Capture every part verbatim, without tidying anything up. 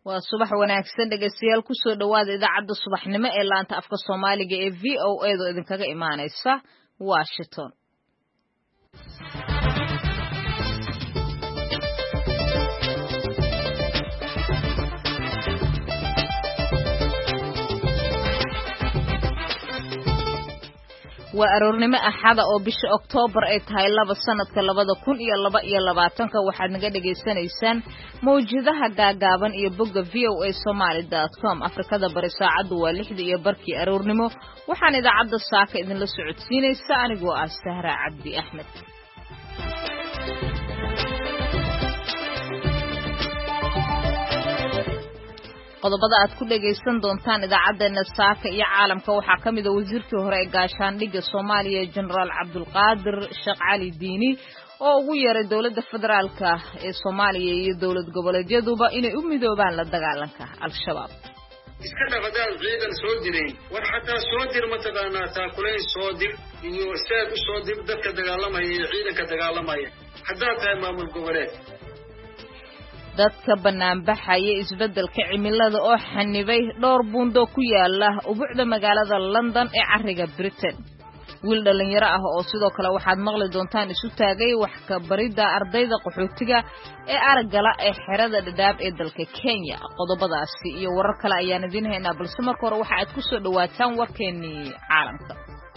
waa subax wanaagsan dhageystayaal ku soo dhawaada idaacadda subaxnimo ee laanta afka Soomaaliga ee V O A do idinkaga imaanaysa Washington. waa aroornimo axada oo bisha Oktoobar ay tahay laba sanadka labada kun iyo laba iyo labaatanka waxaad naga dhageysanaysaan mawjadaha gaagaaban iyo bogga v o a somali dot com Afrikada bari saacadu waa lixda iyo barkii aroornimo waxaan idaacadda saaka idin la socodsiinaysa anigoo ah Sahra Cabdi Axmed. qodobada aad ku dhageysan doontaan idaacadeena saaka iyo caalamka waxaa kamid ah wasiirkii hore ee gaashaandhigga Soomaaliya General Cabdulqaadir Sheekh Cali Diini oo ugu yeeray dawladda federaalka ee Soomaaliya iyo dawlad goboleedyaduba inay u midoobaan la dagaalanka al-shabaab. iska dhaqadaan ciidan soo diray war xataa soo dir mataqaanaa taakuleen soo dir iyo saad u soo dir dadka dagaalamaya iyo ciidanka dagaalamaya hadaa tahay maamul goboleed. dadka banaanbaxaya isbeddelka cimilada oo xanibay dhowr buundo ku yaala ubuucda magaalada London ee cariga Britain. wiil dhalinyaro ah oo sidoo kale waxaad maqli doontaan isu taagay wax ka barida ardayda qaxootiga ee aragala ee xerada Dadaab ee dalka Kenya. qodobadaasi iyo warar kale ayaan idin haynaa balse marka hore waxa aad ku soo dhawaataan warkeennii caalamka.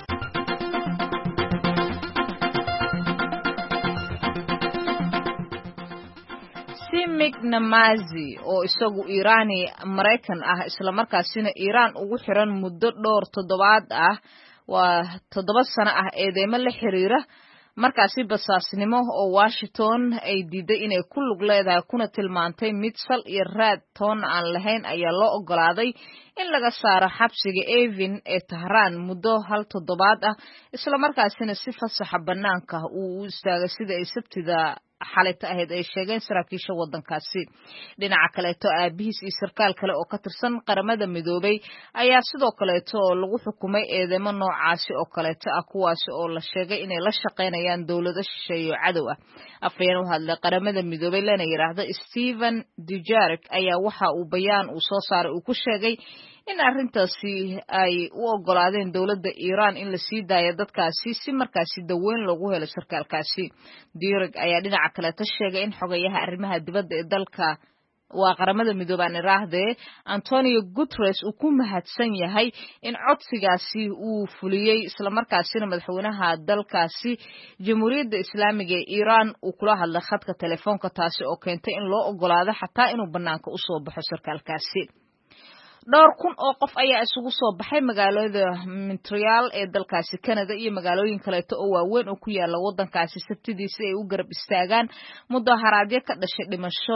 Simik Namazi oo isagu Iiraani Mareykan ah isla markaasina Iiraan ugu xiran muddo dhowr toddobaad ah waa toddoba sano ah eedeymo la xiriira markaasi basaasnimo oo Washington ay diiday inay ku lug leedahay kuna tilmaantay mid sal iyo raad toon aan lahayn ayaa loo ogolaaday in laga saaro xabsiga Evin ee Tehran muddo hal toddobaad ah isla markaasina si fasaxa banaanka uu u istaagay sida ay sabtida xalayta ahayd ay sheegeen saraakiisha wadankaasi. dhinaca kale to aabihiis iyo sarkaal kale oo ka tirsan qaramada midoobay ayaa sidoo kale to lagu xukumay eedeymo noocaasi oo kale ah kuwaas oo la sheegay inay la shaqeynayaan dawladda shisheeye cadow ah. afayeen u hadlay qaramada midoobay lana yiraahdo Stephen Dujarric ayaa waxa uu bayaan uu soo saaray uu ku sheegay in arrintaasi ay u ogolaadeen dawladda Iiraan in la sii daayo dadkaasi si markaasi daweyn loogu helo sarkaalkaasi. Dujarric ayaa dhinaca kale ta sheegay in xogayaha arrimaha dibadda ee dalka waa qaramada midoobay iraahde Antonio Guterres uu ku mahadsan yahay in codsigaasi uu fuliyay isla markaasina madaxweynaha dalkaasi Jamhuuriyadda Islaamiga ee Iiraan uu kula hadlay khadka telefoonka taasi oo keentay in loo ogolaado xataa inuu banaanka u soo baxo sarkaalkaasi. dhowr kun oo qof ayaa isugu soo baxay magaalada Montreal ee dalkaasi Canada iyo magaalooyin kale oo waaweyn oo ku yaala wadankaasi sabtidii si ay u garab istaagaan mudaharaadyo ka dhashay dhimasho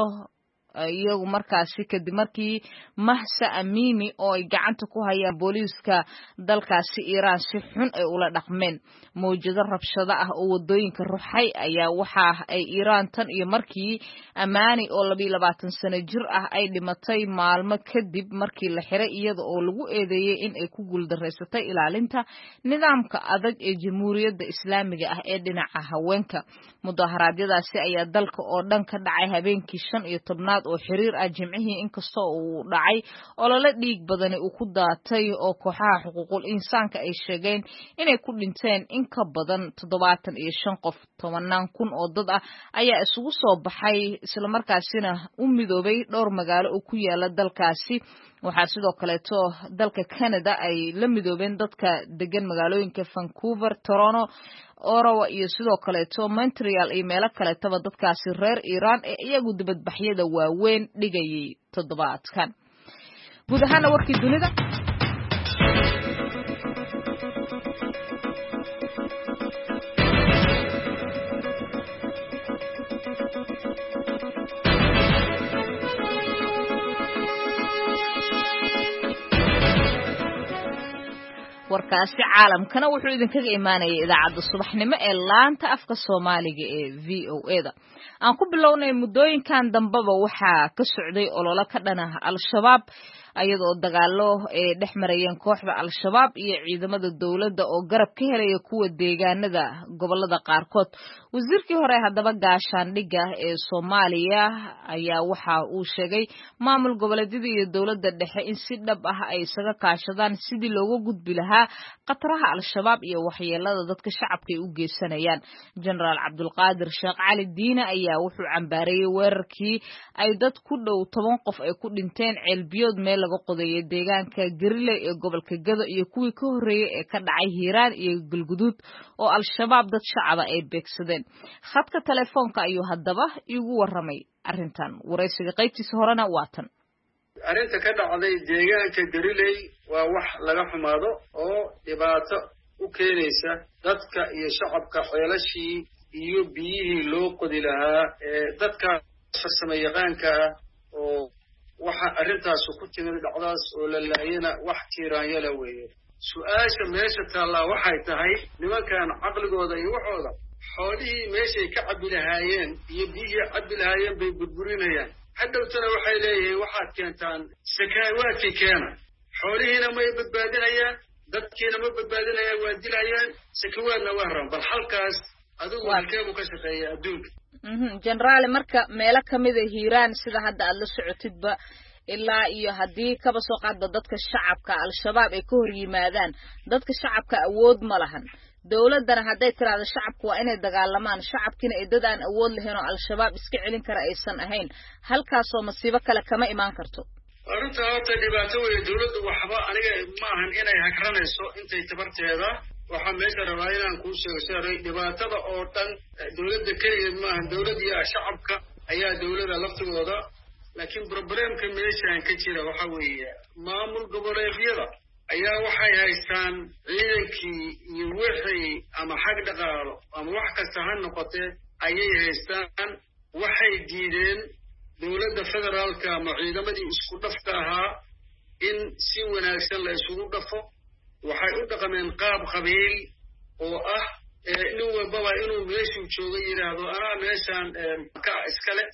iyagu markaasi kadib markii Mahsa Amini oo ay gacanta ku hayaan booliiska dalkaasi Iiraan si xun ay ula dhaqmeen. mawjado rabshado ah oo wadooyinka ruxay ayaa waxa ay Iiraan tan iyo markii Amani oo laba iyo labaatan sano jir ah ay dhimatay maalmo kadib markii la xiray iyada oo lagu eedeeyay in ay ku guuldareysatay ilaalinta nidaamka adag ee Jamhuuriyadda Islaamiga ah ee dhinaca haweenka. mudaharaadyadaasi ayaa dalka oo dhan ka dhacay habeenkii shan iyo tobnaad oo xiriir ah Jimcihii inkastoo uu dhacay olole dhiig badan uu ku daatay oo kooxaha xuquuqul insaanka ay sheegeen inay ku dhinteen in ka badan toddobaatan iyo shan qof. tobanaan kun oo dad ah ayaa isugu soo baxay isla markaasina u midoobay dhowr magaalo oo ku yaala dalkaasi. waxaa sidoo kale to dalka Canada ay la midoobeen dadka degan magaalooyinka Vancouver, Toronto, Ottawa iyo sidoo kale to Montreal iyo meelo kale taba dadkaasi reer Iiraan ee iyagu dibadbaxyada waaweyn dhigayay toddobaadkan. guud ahaan warkii dunida warkaasi caalamkana wuxuu idinkaga imaanayay idaacadda subaxnimo ee laanta afka Soomaaliga ee V O A da. aan ku bilownay muddooyinkan dambaba waxaa ka socday ololo ka dhan ah al-shabaab ayadoo dagaalo ay dhex marayeen kooxda al-shabaab iyo ciidamada dawladda oo garab ka helaya kuwa deegaanada gobolada qaarkood wasiirkii hore haddaba gaashaandhigga ee Soomaaliya ayaa waxa uu sheegay maamul goboleedyada iyo dawladda dhexe in si dhab ah ay isaga kaashadaan sidii looga gudbi lahaa qataraha al-shabaab iyo waxyeelada dadka shacabka ay u geysanayaan General Cabdulqaadir Sheekh Cali Diina ayaa wuxuu cambaareeyay weerarkii ay dad ku dhow toban qof ay ku dhinteen ceelbiyood meel laga qodayo deegaanka Gariley ee gobolka Gado iyo kuwii ka horeeyay ee ka dhacay Hiiraan iyo Galguduud oo al-shabaab dad shacab ay beegsadeen khadka telefoonka ayuu haddaba igu waramay arrintan waraysiga qaybtiisa horena waa tan arrinta ka dhacday deegaanka Gariley waa wax laga xumaado oo dhibaato u keenaysa dadka iyo shacabka ceelashii iyo biyihii loo qodi lahaa ee dadka farsamo yaqaanka oo waxa arrintaas ku timid dhacdaas oo la laayana wax tiiraanyala weeye su'aasha meesha taala waxay tahay nimankan caqligooda iyo waxooda xoolihii meeshay ka cabi lahaayeen iyo biyihii cabi lahaayeen bay burburinayaan hadhowtana waxay leeyihiin waxaad keentaan sakaawaadkii keena xoolihiina may badbaadinayaan dadkiina ma badbaadinayaan waa dilayaan sakawaadna waa rabaan bal halkaas adigu halkeebu ka shaqeeya adduunka General marka meelo kamid ah Hiiraan sida hadda aad la socotidba ilaa iyo hadii kaba soo qaadba dadka shacabka al-shabaab ay ka hor yimaadaan dadka shacabka awood ma lahan dawladana haday tiraado shacabku waa inay dagaalamaan shacabkina ay dad aan awood lahayn oo al-shabaab iska celin kara aysan ahayn halkaas oo masiibo kale kama imaan karto arrinta horta dhibaato weeye dawladdu waxba aniga ma ahan inay hagranayso intay tabarteeda waxa meesha rabaa inaan kuu sheego saaray dhibaatada oo dhan dawladda kaliya ma ahan dawladda iyo shacabka ayaa dawladda laftigooda laakiin problemka meeshaan ka jira waxa weeye maamul goboleedyada ayaa waxay haystaan ciidankii iyo wixii ama xag dhaqaalo ama wax kasta ha noqotee ayay haystaan waxay diideen dawladda federaalka ama ciidamadii isku dhafka ahaa in si wanaagsan la isugu dhafo waxay u dhaqameen qaab qabiil oo ah nin walbaba inuu meeshuu jooga yidhaahdo anaa meeshaan ka iskale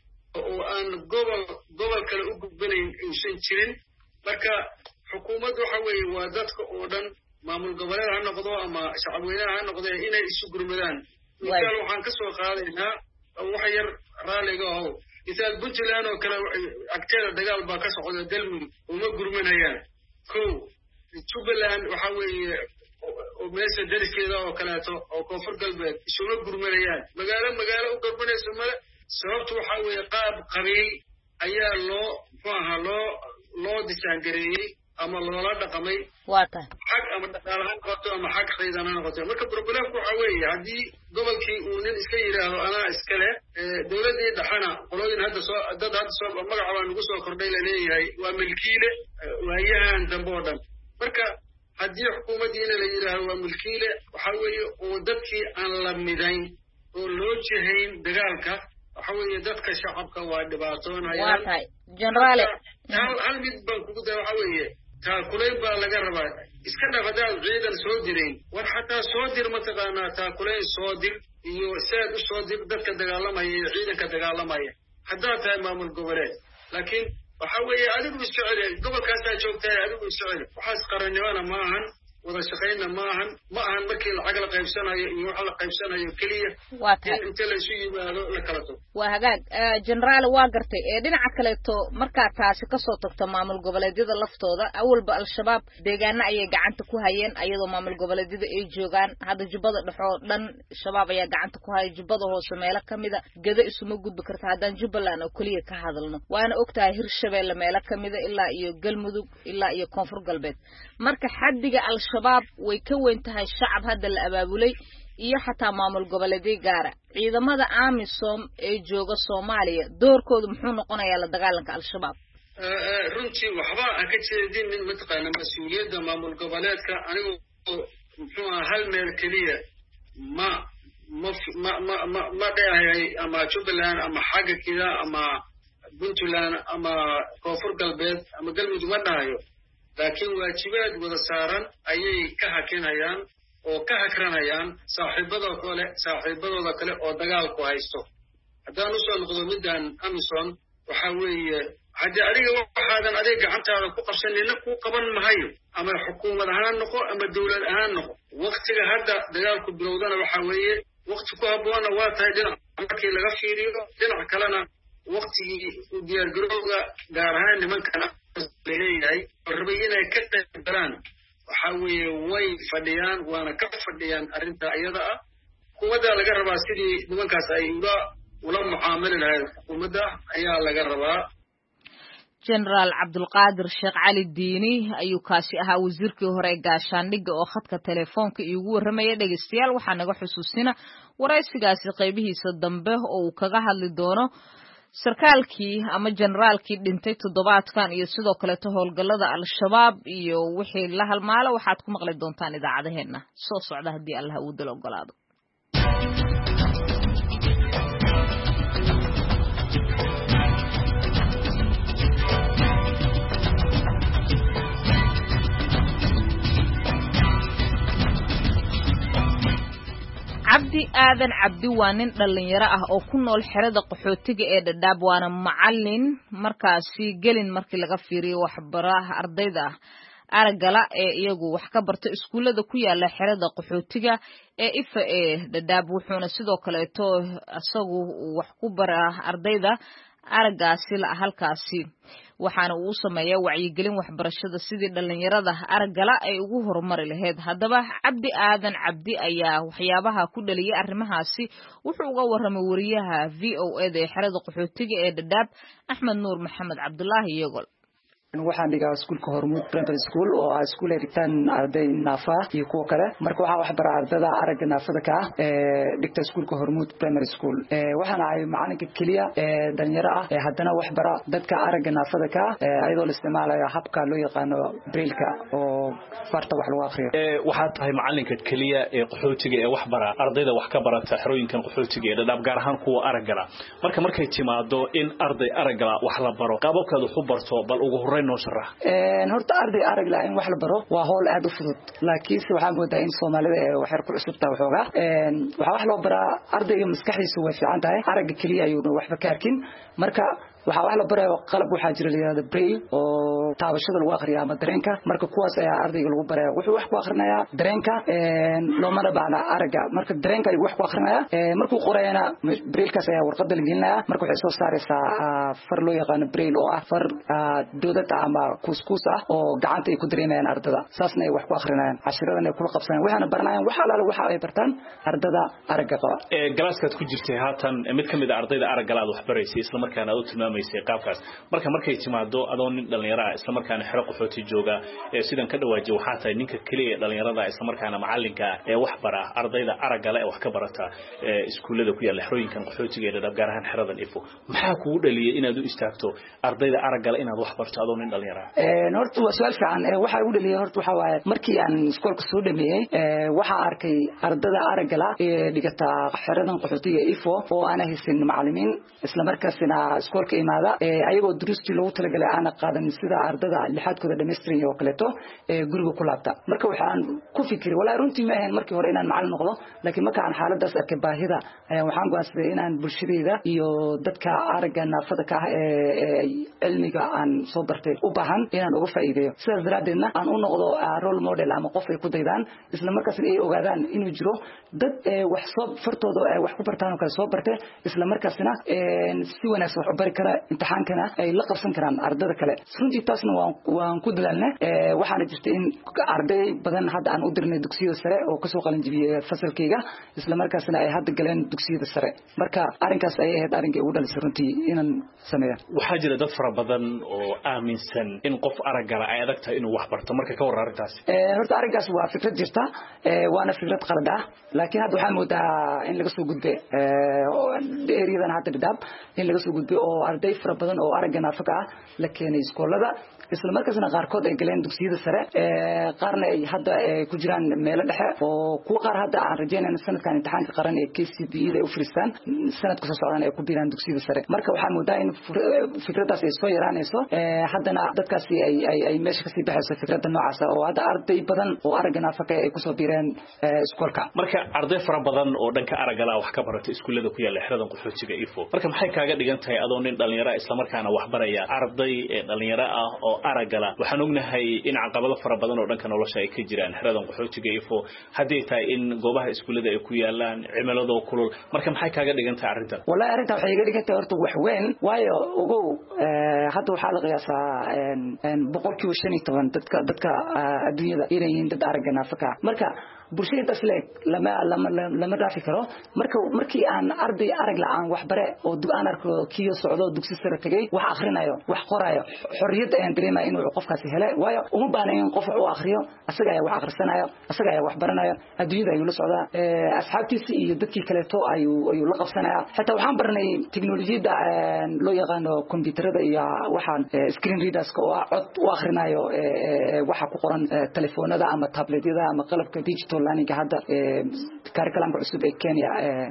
oo aan gobol gobol kale u gudbanayn aysan jirin marka xukuumaddu waxa weeye waa dadka oo dhan maamul goboleed ha noqdo ama shacabweynaha ha noqdee inay isu gurmadaan misaal waxaan ka soo qaadaynaa wax yar raaliga ahow misaal Puntland oo kale agteeda dagaal baa ka socda galmudug uma gurmanayaan kow Jubaland waxa weeye oo meesha dariskeeda oo kaleeto oo koonfur galbeed isuma gurmanayaan magaalo magaalo u gurmanayso male sababtu waxa weeye qaab qabiil ayaa loo faaha loo loo disaangareeyay ama loola dhaqamay waata xaq ama dhaqaalaha qoto ama xaq ciidan ha noqoto marka problemku waxa weeye hadii gobolkii uu nin iska yiraahdo anaa iska leh dawladda dhaxana qolooyin hadda soo dad hadda soo magac baan ugu soo kordhay la leeyahay waa milkiile waayahan dambe oo dhan marka haddii xukuumaddiina la yidhaahdo waa milkiile waxa weeye oo dadkii aan la midayn oo loo jihayn dagaalka waxa weeye dadka shacabka waa dhibaatoonayaan waa tahay General hal mid baan kugu daa waxa weeye taakuleyn baa laga rabaa iska dhafadaad ciidan soo dirayn war xataa soo dir mataqaanaa taakuleyn soo dir iyo saad u soo dir dadka dagaalamaya iyo ciidanka dagaalamaya haddaad tahay maamul goboleed laakiin waxa weeye adigu isjecel gobolkaasaa joogtaa adigu isjecel waxaas qarannimana ma ahan wada shaqaynna ma ahan ma ahan markii lacag la qaybsanayo iyo wax la qaybsanayo keliya inta la isu yimaado la kala tago waa hagaag General waa gartay ee dhinaca kaleeto markaa taasi kasoo tagto maamul goboleedyada laftooda awalba al-shabaab deegaana ayay gacanta ku hayeen ayadoo maamul goboleedyada ay joogaan hadda jubbada dhexoo dhan shabaab ayaa gacanta ku haya jubbada hoose meelo kamida gada isuma gudbi karta haddaan Jubbaland oo kaliya ka hadalno waana ogtahay Hirshabeelle meelo kamida ilaa iyo Galmudug ilaa iyo Koonfur Galbeed marka xaddiga al-shabaab way ka weyn tahay shacab hadda la abaabulay iyo xataa maamul goboleedyo gaara ciidamada AMISOM ee jooga Soomaaliya doorkoodu muxuu noqonayaa la dagaalanka al-shabaab runtii waxba aan ka jeedin min mataqaana mas'uuliyadda maamul goboleedka anigu muxuu ahaa hal meel keliya ma ma ma ma ma dhahay ama Jubbaland ama xagga kida ama Puntland ama Koonfur Galbeed ama Galmudug ma dhahayo laakiin waajibaad wada saaran ayay ka hakinayaan oo ka hakranayaan saaxiibadooda kale saaxiibadooda kale oo dagaal ku haysto haddaan usoo noqdo middan Amazon waxa weeye haddii adiga waxaadan adiga gacantaada ku qabsanayna ku qaban mahayo ama xukuumad ahaan noqo ama dawlad ahaan noqo waqtiga hadda dagaalku bilowdana waxa weeye waqti ku habboon waa tahay dhinac markii laga fiiriyo dhinac kalena waqtigii u diyaar garowga gaar ahaan nimankan leeyahay rabay inay ka qayb galaan waxa weeye way fadhiyaan waana ka fadhiyaan arrinta iyada ah xukuumadda laga rabaa sidii nimankaas ay ula ula mucaamali lahayd xukuumadda ayaa laga rabaa General Cabdulqaadir Sheekh Cali Diini ayuu kaasi ahaa wasiirkii hore ee gaashaandhigga oo khadka telefoonka iigu warramaya dhageystayaal waxaa naga xusuusina waraysigaasi qaybihiisa dambe oo uu kaga hadli doono sarkaalkii ama generaalkii dhintay toddobaadkan iyo sidoo kale howlgallada al-shabaab iyo wixii la halmaalo waxaad ku maqli doontaan idaacadaheena soo socda haddii Allah uu dal ogolaado Cabdi Aadan Cabdi waa nin dhalinyaro ah oo ku nool xerada qaxootiga ee Dadaab waana macallin markaasi gelin markii laga fiiriyo waxbaraha ardayda aragala ee iyagu wax ka barta iskuulada ku yaala xerada qaxootiga ee Ifa ee Dadaab wuxuuna sidoo kale to asagu wax ku bara ardayda aragaasi la halkaasi waxaana uu sameeyaa wacyigelin waxbarashada sidii dhalinyarada aragala ay ugu horumari lahayd haddaba Cabdi Aadan Cabdi ayaa waxyaabaha ku dhaliyay arrimahaasi wuxuu uga warramay wariyaha V O A ee xerada qaxootiga ee Dadaab Axmed Nuur Maxamed Cabdullaahi Yagol waxaan dhigaa iskuulka Hormuud Primary School oo ah iskuul ay dhigtaan arday naafa iyo kuwa kale marka waxaan wax baraa ardayda aragga naafada ka ah ee dhigta iskuulka Hormuud Primary School ee waxaan ahay macalinka kaliya ee dhalinyaro ah ee haddana wax bara dadka aragga naafada ka ah ayadoo la isticmaalayo habka loo yaqaano braille-ka oo farta wax lagu akhriyo ee waxa tahay macalinka kaliya ee qaxootiga ee wax bara ardayda wax ka barata xerooyinkan qaxootiga ee Dadaab gaar ahaan kuwa aragga marka markay timaado in arday aragga wax la baro qaababkeedu u barto bal ugu horreyn noo sharax een horta arday arag la in wax la baro waa hawl aad u fudud laakiin si waxaan moodaa in Soomaalida ay wax yar ku cusubta waxooga een waxa wax loo baraa ardayga maskaxdiisu way fiican tahay aragga kaliya ayuu waxba ka arkin marka waxa wax la barayo qalab waxa jira leeyahay braille oo taabashada lagu akhriyo ama dareenka marka kuwaas ayaa ardayga lagu barayo wuxuu wax ku akhrinayaa dareenka een loomana baahna aragga marka dareenka ayuu wax ku akhrinayaa ee markuu qorayna braille-kaas ayaa warqadda la gelinayaa marka waxay soo saaraysaa far loo yaqaan braille oo ah far doodada ama kuskus ah oo gacanta ay ku dareemayaan ardada saasna ay wax ku akhrinayaan cashiradana ay kula qabsanayaan waxaana baranayaan waxa alaala waxa ay bartaan ardada aragga qaba ee galaaskaad ku jirtay haatan mid kamid ah ardayda aragga aad wax baraysay isla markaana aad u tilmaamaysay qaabkaas marka markay timaado adoo nin dhalinyaro ah isla markaana xero qaxooti jooga ee sidan ka dhawaajiyo waxa tahay ninka kaliya dhalinyarada isla markaana macalinka ee wax bara ardayda aragga ee wax ka barata ee iskuulada ku yaala xerooyinkan qaxootiga ee Dadaab gaar ahaan xeradan Ifo maxaa kugu dhaliyay inaad u istaagto ardayda aragga inaad wax barto adoo nin dhalinyaro ee horta waa su'aal fiican ee waxa ugu dhaliyay horta waxa waaye markii aan iskoolka soo dhameeyay ee waxa arkay ardayda aragga la ee dhigata xeradan qaxootiga Ifo oo aan haysan macallimiin isla markaasina iskoolka imaada ee ayagoo duruustii loogu talagalay aan qaadan sida ardayda lixaadkooda dhameystiran iyo kaleeto ee guriga ku laabta marka waxaan ku fikiray walaa runtii ma ahayn markii hore inaan macallin noqdo laakiin marka aan xaaladaas arkay baahida ayaan waxaan go'aansaday inaan bulshadayda iyo dadka aragga naafada ka ah ee cilmiga aan soo bartay u baahan inaan uga faa'iideeyo sidaas daraadeedna aan u noqdo role model ama qof ay ku daydaan isla markaasna ay ogaadaan inuu jiro dad wax soo fartooda ay wax ku bartaan oo kale soo bartay isla markaasna si wanaagsan wax u bari kara imtixaankana ay la qabsan karaan ardayda kale runtii taasna waan waan ku dadaalnay waxaana jirtay in arday badan hadda aan u dirnay dugsiyada sare oo ka soo qalin jibiyay fasalkayga isla markaasna ay hadda galeen dugsiyada sare marka arrinkaas ay ahayd arrinkii ugu dhalisay runtii inaan sameeyo waxaa jira dad fara badan oo aaminsan in qof aragga ay adag tahay inuu wax barto marka ka warar arrintaas ee horta arrinkaas waa fikrad jirta ee waana fikrad qalad ah laakiin hadda waxaan moodaa in laga soo gudbay ee eeriyadan hadda Dadaab in laga soo gudbay oo arday fara badan oo aragga naafaka ah la keenay iskoolada isla markaasna qaarkood ay galeen dugsiyada sare ee qaarna ay hadda ku jiraan meelo dhexe oo kuwa qaar hadda aan rajeynayno sanadkan imtixaanka qaran ee K C P E da u firistaan sanadka soo socdaan ay ku biiraan dugsiyada sare marka waxaan moodaa in fikradaas ay soo yaraanayso ee haddana dadkaasi ay ay ay meesha ka sii baxayso fikradda noocaas oo hadda arday badan oo aragga naafaka ay ku soo biireen iskoolka marka arday fara badan oo dhanka aragga la wax ka barata iskuulada ku yaala xiradan qaxootiga ifo marka maxay kaaga dhigan tahay adoo nin dhalinyaro isla markaana wax baraya arday dhalinyaro ah oo aragala waxaan ognahay in caqabado fara badan oo dhanka nolosha ay ka jiraan xiradan qaxootiga ifo hadii tahay in goobaha iskuulada ay ku yaalaan cimilada kulul marka maxay kaaga dhigan tahay arintan wallahi arinta waxay iga dhigan tahay horta wax weyn waayo ugu hadda waxa la qiyaasaa een boqolkiiba shan iyo toban dadka dadka adduunyada inay yihiin dad aragga naafaka marka bulshada tasleek lama lama lama raafi karo marka markii aan arday arag la aan wax bare oo dug aan arko kiyo socdo dugsi sare tagay wax akhrinayo wax qorayo xorriyada aan dareemayo inuu qofkaasi helay waayo uma baahnaa in qof uu akhriyo asaga ay wax akhrisanayo asaga ay wax baranayo adduunyada ayuu la socdaa asxaabtiisa iyo dadkii kale to ayuu ayuu la qabsanaya xitaa waxaan barnay teknolojiyada loo yaqaano kombiyuutarada iyo waxaan screen readers ka oo cod u akhrinayo waxa ku qoran telefoonada ama tabletyada ama qalabka digital learning hadda curriculum cusub ee Kenya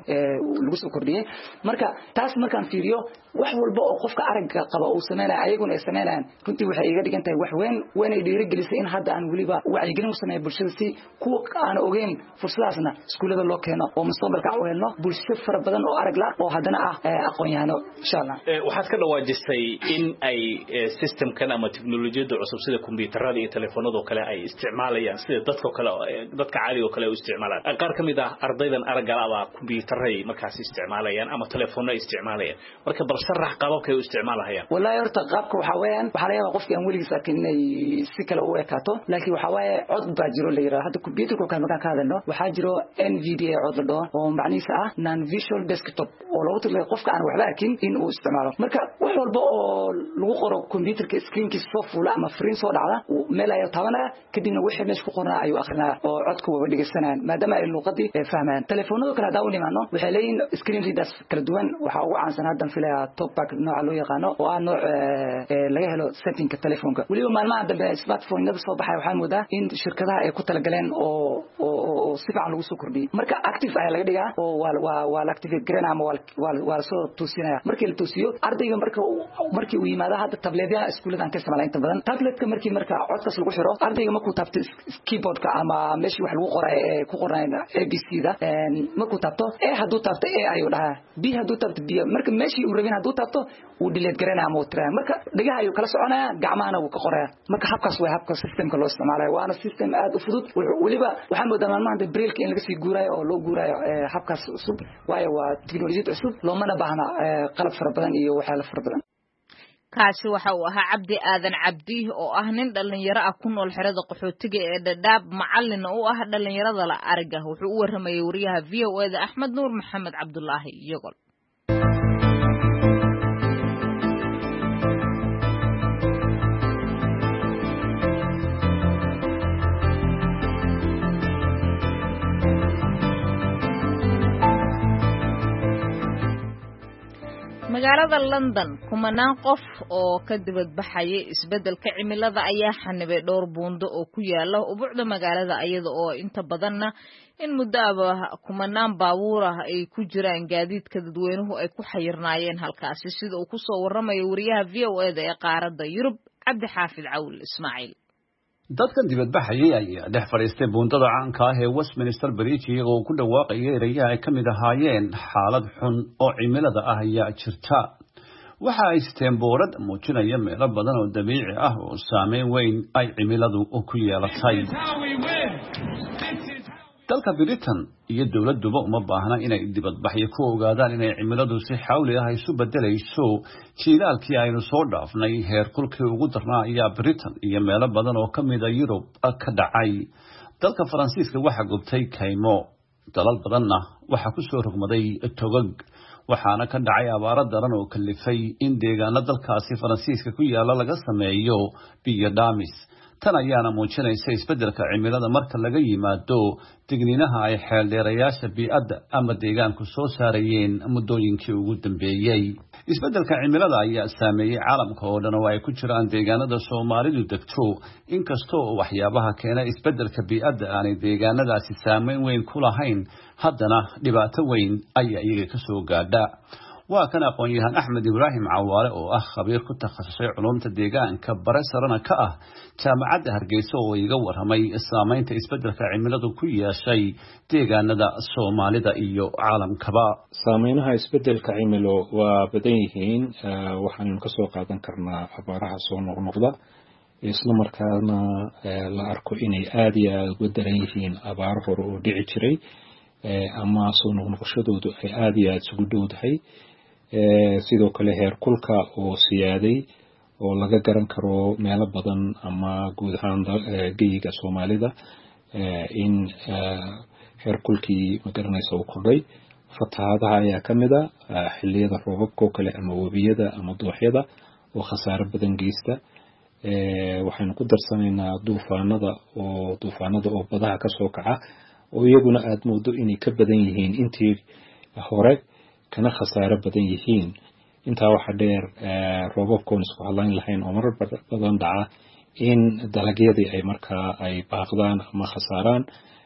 lagu soo kordhiyay marka taas markaan fiiriyo wax walba oo qofka aragga qaba uu sameeyo ayaguna ay sameeyaan runtii waxay iga dhigan tahay wax weyn weyn ay dhiirigelisay in hadda aan waliba wacyigelin u sameeyo bulshada si kuwa aan ogeyn fursadaasna iskuulada loo keeno oo mustaqbalka u helno bulsho fara badan oo arag la oo haddana ah aqoon yahano insha Allah waxaad ka dhawaajisay in ay systemkan ama teknolojiyada cusub sida kombiyuutarada iyo telefoonada oo kale ay isticmaalayaan sida dadka kale dadka caadiga kale u isticmaalaan qaar kamid ah ardaydan aragga la kombiyuutaray markaas isticmaalayaan ama telefoonada isticmaalayaan marka bal sharax qaabkay u isticmaalayaan wallahi horta qaabka waxa weeyaan waxa laga yaabaa qofkii aan weligiis arkin inay si kale u ekaato laakiin waxa weeye cod baa jiro la yiraahdo hadda kombiyuutarka kale markaan ka hadalno waxa jiro N V D A cod la dhaho oo macnihiisa ah non visual desktop oo loogu talagalay qofka aan waxba arkin in uu isticmaalo marka wax walba oo lagu qoro kombiyuutarka screenkiisa soo fuula ama screen soo dhacda meel ay taabanaya kadibna wixii meesha ku qoran ayuu akhrinaa oo codku wada dhageysanayaan maadaama ay luqadii fahmaan telefoonada kale hadaa u nimaano waxay leeyihiin screen readers kala duwan waxa ugu caansan haddan filaya topback nooca loo yaqaano oo ah nooc laga helo settingka telefoonka waliba maalmaha dambe smartphone-nada soo baxay waxaan moodaa in shirkadaha ay ku talagaleen oo oo si fiican lagu soo kordhiyay marka active ayaa laga dhigaa oo waa waa la activate gareena ama waa waa soo toosinaya markii la toosiyo ardayga marka markii uu yimaado hadda tabletyada iskuulada aan ka isticmaalay inta badan tabletka markii marka codkaas lagu xiro ardayga markuu taabto keyboardka ama meeshii wax lagu qoray ee ku qoran A B C da markuu taabto ee hadduu taabto ee ayuu dhahaa B hadduu taabto B marka meeshii uu rabin hadduu taabto uu delete gareena ama uu tiraa marka dhigaha ayuu kala soconaya gacmahana uu ka qoraya marka habkaas waa habka systemka loo isticmaalayo waana system aad u fudud waliba waxaan moodaa maalmahan braille in laga sii guurayo oo loo guurayo habkaas cusub waayo waa teknolojiyad cusub loomana baahna qalab fara badan iyo waxyaalo fara badan kaasi waxa uu ahaa Cabdi Aadan Cabdi oo ah nin dhalinyaro ah ku nool xirada qaxootiga ee Dadaab macallin u ah dhalinyarada la aragga wuxuu u waramayay wariyaha V O A da Axmed Nuur Maxamed Cabdullaahi Yagol magaalada London kumanaan qof oo ka dibad baxay isbeddelka cimilada ayaa xanibay dhowr buundo oo ku yaala ubuucda magaalada iyada oo inta badanna in muddo ah kumanaan baabuur ah ay ku jiraan gaadiidka dadweynuhu ay ku xayirnaayeen halkaasi sida uu ku soo waramayo wariyaha V O A da ee qaaradda Yurub Cabdi Xaafid Cawl Ismaaciil dadkan dibadbaxayay ayaa dhex fadhiistay buundada caanka ah ee Westminster Bridge iyagoo ku dhawaaqaya erayaha ay ka mid ahaayeen xaalad xun oo cimilada ah ayaa jirta waxa ay siteen boorad muujinaya meelo badan oo dabiici ah oo saameyn weyn ay cimiladu ku yeelatay dalka Britain iyo dawladuba uma baahna inay dibadbaxyo ku ogaadaan inay cimiladu si xawli ah isu bedelayso jiilaalkii aynu soo dhaafnay heer kulkii ugu darnaa ayaa Britain iyo meelo badan oo kamid ah Yurub ka dhacay dalka Faransiiska waxa gubtay kaymo dalal badanna waxa ku soo rogmaday togag waxaana ka dhacay abaaro daran oo kalifay in deegaanada dalkaasi Faransiiska ku yaala laga sameeyo biyo dhaamis tan ayaana muujinaysa isbeddelka cimilada marka laga yimaado digniinaha ay xeeldheerayaasha bii'adda ama deegaanku soo saarayeen muddooyinkii ugu dambeeyey. isbeddelka cimilada ayaa saameeyey caalamka oo dhan oo ay ku jiraan deegaanada Soomaalidu degto, inkastoo waxyaabaha keena isbeddelka bii'adda aanay deegaanadaasi saameyn weyn ku lahayn, haddana dhibaato weyn ayaa iyaga ka soo gaadha. waa kan aqoon-yahan Axmed Ibraahim Cawaale oo ah khabiir ku takhasusay culuumta deegaanka bare sarana ka ah jaamacadda Hargeysa oo iga warramay saameynta isbeddelka cimiladu ku yeeshay deegaanada Soomaalida iyo caalamkaba. saameynaha isbeddelka cimilo waa badan yihiin, waxaan ka soo qaadan karnaa abaaraha soo noqnoqda isla markaana la arko inay aad iyo aad uga daran yihiin abaar hore oo dhici jiray ama soo noqnoqoshadoodu ay aad iyo aad isugu dhowdahay. sidoo kale heer kulka oo siyaaday oo laga garan karo meelo badan ama guud ahaan geyiga Soomaalida in heer kulkii magaranaysa uu kordhay. fatahaadaha ayaa ka mid ah xilliyada roobabka kale ama webiyada ama dooxyada oo khasaare badan geysta. waxaynu ku darsanaynaa duufaanada oo duufaanada oo badaha ka soo kaca oo iyaguna aad moodo inay ka badan yihiin intii hore kana khasaare badan yihiin. intaa waxa dheer roobabkoon isku hadlayn lahayn oo marar badan dhaca in dalagyadii ay markaa ay baaqdaan ama khasaaraan.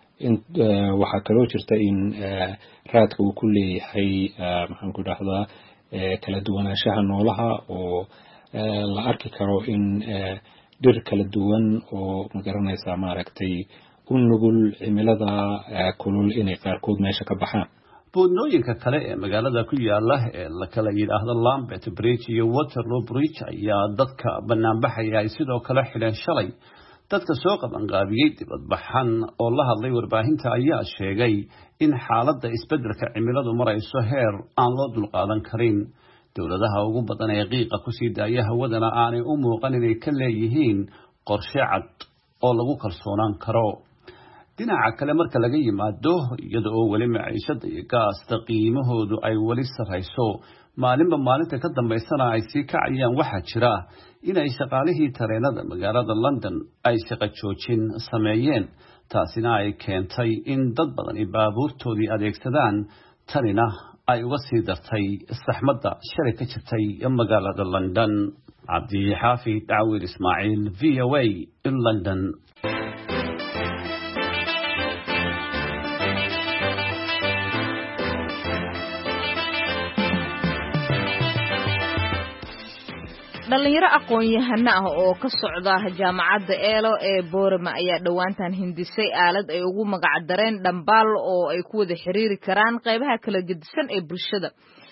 waxaa kaloo jirta in raadka uu ku leeyahay maxaan ku dhahdaa kala duwanaanshaha noolaha oo la arki karo in dhir kala duwan oo magaranaysa maaragtay u nugul cimilada kulul inay qaarkood meesha ka baxaan. boodnooyinka kale ee magaalada ku yaala ee la kala yiraahdo Lambeth Bridge iyo Waterloo Bridge ayaa dadka banaanbaxaya ay sidoo kale xidhan shalay. dadka soo qabanqaabiyay dibadbaxan oo la hadlay warbaahinta ayaa sheegay in xaaladda isbeddelka cimiladu marayso heer aan loo dulqaadan karin. dowladaha ugu badan ee qiiqa ku sii daaya hawadana aanay u muuqan inay ka leeyihiin qorshe cad oo lagu kalsoonaan karo. dhinaca kale marka laga yimaado iyada oo weli maciishada iyo gaasta qiimahoodu ay weli sarayso, maalinba maalinta ka dambaysana ay sii kacayaan, waxaa jira inay shaqaalihii tareenada magaalada London ay shaqo joojin sameeyeen. taasina ay keentay in dad badan ay baabuurtoodii adeegsadaan, tanina ay uga sii dartay saxmadda shalay ka jirtay magaalada London. Cabdi Xaafid Daawir Ismaaciil, V O A in London. dhalinyaro aqoon-yahano ah oo ka socda jaamacadda Eelo ee Boorama ayaa dhawaantan hindisay aalad ay ugu magac dareen dhambaal oo ay ku wada xiriiri karaan qaybaha kala gedisan ee bulshada.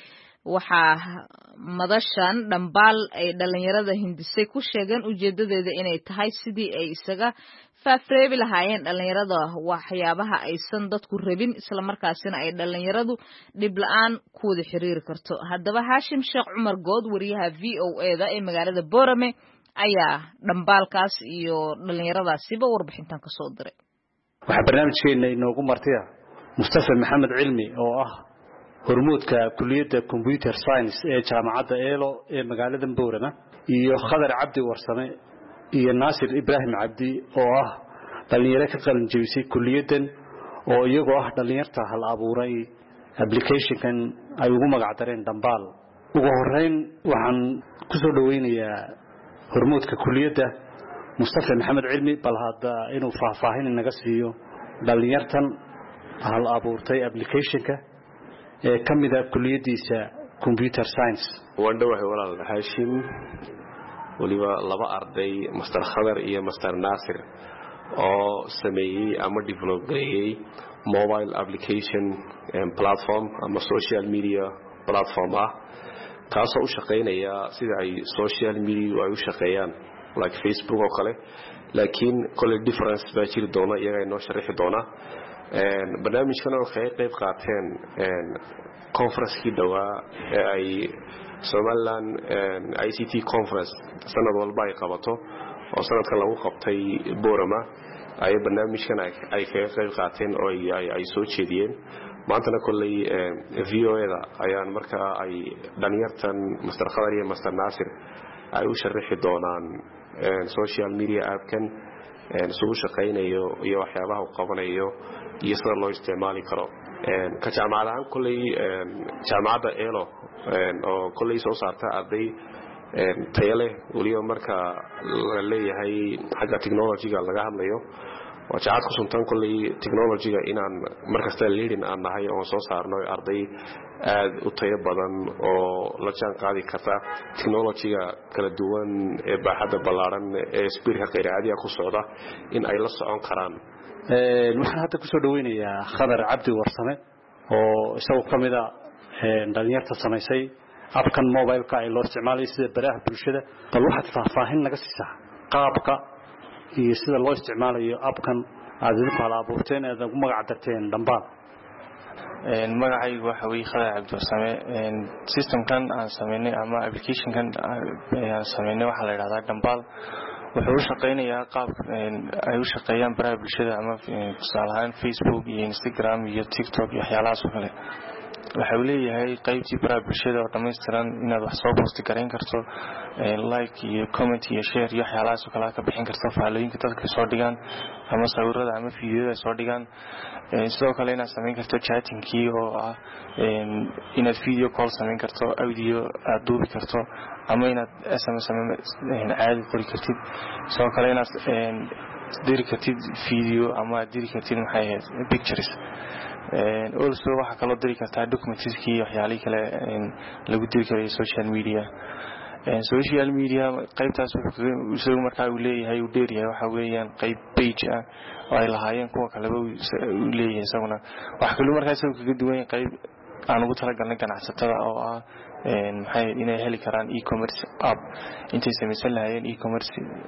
waxaa madashan dhambaal ay dhalinyarada hindisay ku sheegeen ujeedadeeda inay tahay sidii ay isaga faafreebi lahaayeen dhalinyarada waxyaabaha aysan dadku rabin, isla markaasina ay dhalinyaradu dhib la'aan ku wada xiriiri karto. haddaba Haashim Sheekh Cumar Good, wariyaha V O A da ee magaalada Boorame, ayaa dhambaalkaas iyo dhalinyaradaasiba warbixintan ka soo diray. waxaa barnaamijkeena inoogu martaya Mustafa Maxamed Cilmi oo ah hormuudka kulliyadda Computer Science ee jaamacadda Eelo ee magaalada Boorama, iyo Khadar Cabdi Warsame iyo Naasir Ibraahim Cabdi oo ah dhalinyaro ka qalin jebisay kulliyadan oo iyagoo ah dhalinyarta hal abuuray application-kan ay ugu magac dareen dhambaal. ugu horeyn waxaan ku soo dhaweynayaa hormuudka kulliyadda Mustafa Maxamed Cilmi, bal hadda inuu faahfaahin naga siiyo dhalinyartan hal abuurtay application-ka ee kamida kulliyadiisa Computer Science. wandhawahay walaal Haashim, waliba laba arday Master Khadar iyo Master Naasir oo sameeyay ama develop gareeyay mobile application and platform ama social media platform ah kaasoo u shaqeynaya sida ay social media ay u shaqeeyaan like Facebook oo kale, laakiin kale difference baa jiri doona, iyaga inoo sharixi doona. een barnaamijkan oo qayb qaateen een conference-kii dhawaa ee ay Somaliland I C T conference sanad walba ay qabato oo sanadkan lagu qabtay Boorama, ay barnaamijkan ay kaga qayb qaateen oo ay ay soo jeediyeen. maantana kulay V O A da ayaan markaa ay dhalinyartan Master Khadar iyo Master Naasir ay u sharixi doonaan social media app-kan isugu shaqaynayo iyo waxyaabaha uu qabanayo iyo sida loo isticmaali karo ka jaamacad ahaan kulley jaamacadda elo oo kulley soo saarta arday tayo leh weliba marka la leeyahay xagga technology-ga laga hadlayo waa jaamacad ku suntan kulley technology-ga inaan markasta leading aan nahay oo soo saarno arday aad u tayo badan oo la jaan qaadi karta technology-ga kala duwan ee baaxadda ballaaran ee spiirka khayr caadiga ku socda in ay la socon karaan waxaan hadda ku soo dhaweynayaa Khadar Cabdi Warsame oo isagoo kamida dhalinyarta samaysay abkan mobile-ka ay loo isticmaalay sida baraha bulshada bal waxaad faahfaahin naga siisaa qaabka iyo sida loo isticmaalayo abkan aad idinku kala abuurteen aad ugu magac darteen dhambaal magacaygu waxa weeye Khadar Cabdi Warsame systemkan aan sameynay ama applicationkan aan sameynay waxa la yiraahdaa dhambaal wuxuu shaqeynayaa qaab ay u shaqeeyaan baraha bulshada ama tusaalahaan Facebook iyo Instagram iyo TikTok iyo waxyaalahaas oo kale waxa uu leeyahay qaybtii baraha bulshada oo dhameystiran inaad wax soo post gareyn karto like iyo comment iyo share iyo waxyaalahaas oo kale ka bixin karto faallooyinka dadka soo dhigaan ama sawirada ama fiidiyoda soo dhigaan sidoo kale inaad sameyn karto chatting-kii oo ah inaad video call sameyn karto audio aad duubi karto ama inaad S M S caadi qori kartid sidoo kale inaad diri kartid video ama diri kartid maxay ahayd pictures also waxa kale oo diri kartaa documents-kii waxyaalihi kale lagu diri karay social media social media qaybtaas wuxuu markaa uu leeyahay uu dheeriyahay waxa weeyaan qayb page ah oo ay lahaayeen kuwa kale uu leeyahay isaguna waxa kale markaa soo kaga duwan qayb aan ugu talagalnay ganacsatada oo ah maxay inay heli karaan e-commerce app intay samaysan lahaayeen e-commerce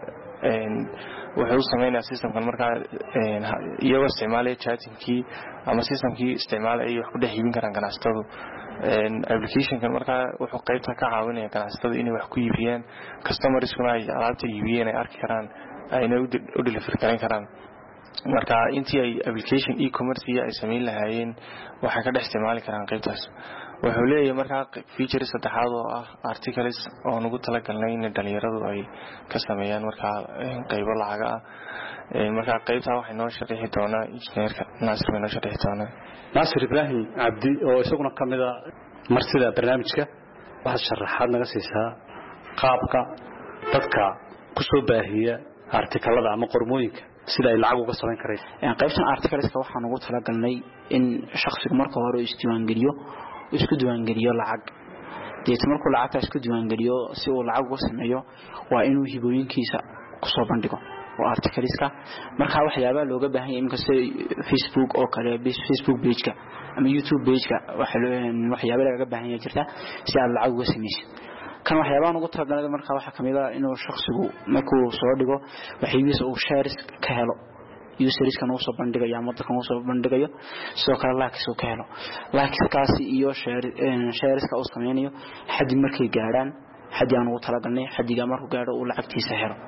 wuxuu sameeyaa systemkan markaa iyagoo isticmaalaya chatting-kii ama systemkii isticmaal ay wax ku dhex iibin karaan ganacsatadu applicationkan markaa wuxuu qaybta ka caawinaya ganacsatada inay wax ku iibiyaan customerskuna ay alaabta iibiyeen ay arki karaan ayna u deliver gareyn karaan marka intii ay application e-commerce ay sameyn lahaayeen waxa ka dhex isticmaali karaan qaybtaas wuxuu leeyahay markaa feature saddexaad oo ah articles oo nagu talagalnay in dhalinyaradu ay ka sameeyaan markaa qaybo lacag ah markaa qaybta waxay noo shaqeeyay doona engineerka Nasir noo shaqeeyay doona Nasir Ibrahim Abdi oo isaguna kamida martida barnaamijka waxa sharaxaad naga siisaa qaabka dadka ku soo baahiya artikalada ama qormooyinka sida ay lacag uga sameyn kareen qaybtan articleska waxaan ugu talagalnay in shakhsigu marka hore isdiiwaan geliyo isku diiwaan geliyo lacag deeto markuu lacagta isku diiwaan geliyo si uu lacag uga sameeyo waa inuu hibooyinkiisa ku soo bandhigo oo articleska marka waxyaabo looga baahan yahay imka sida Facebook oo kale Facebook page-ka ama YouTube page-ka waxa waxyaabo laga baahan yahay jirta si aad lacag uga sameeyso kan waxyaabaha ugu talagalay marka waxa kamid ah inuu shakhsigu markuu soo dhigo waxiisa uu shares ka helo users kan uu soo bandhigayo ama dadka uu soo bandhigayo sidoo kale likes uu ka helo likeskaasi iyo share shareska uu sameynayo xaddi markay gaaraan xaddi aan ugu talagalnay xaddiga markuu gaaro uu lacagtiisa helo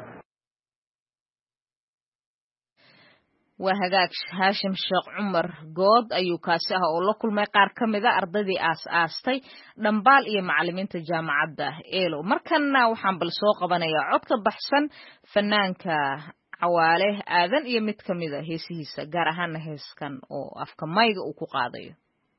وهجاك هاشم شيخ عمر جود أيو كاسها أقول لكم ما قار كم ذا أرضي أس أستي دنبال إيه معلمين الجامعة ده إيلو مركنا وحن بالسوق بنيا عطك بحسن فنان كعواله آذن إيه مت كم ذا هيس هيس جارهان هيس كان أو أفكار ما يجو كقاضي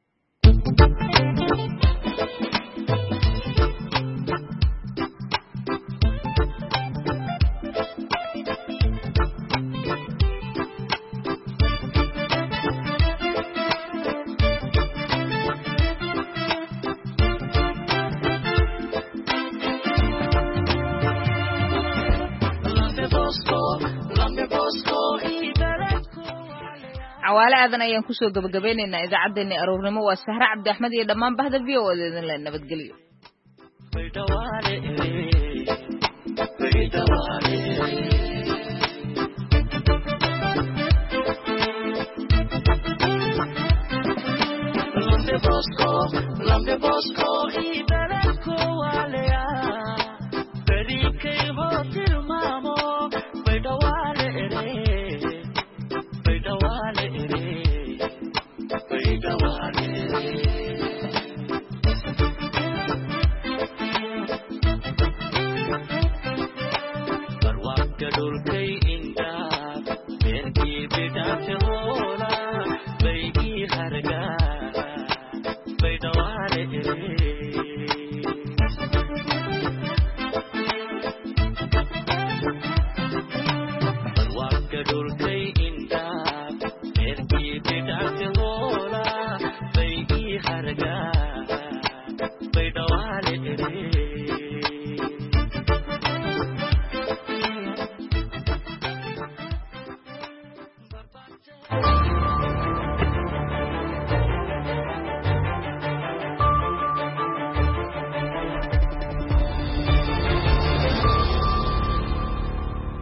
عوالة أذن أيام كسو جبجبين إن إذا عدني أروح نمو والسهرة عبد أحمد يدمان بهذا الفيديو وإذن لنا بتقليه. gadulkay inda beerkii bidhaate hoola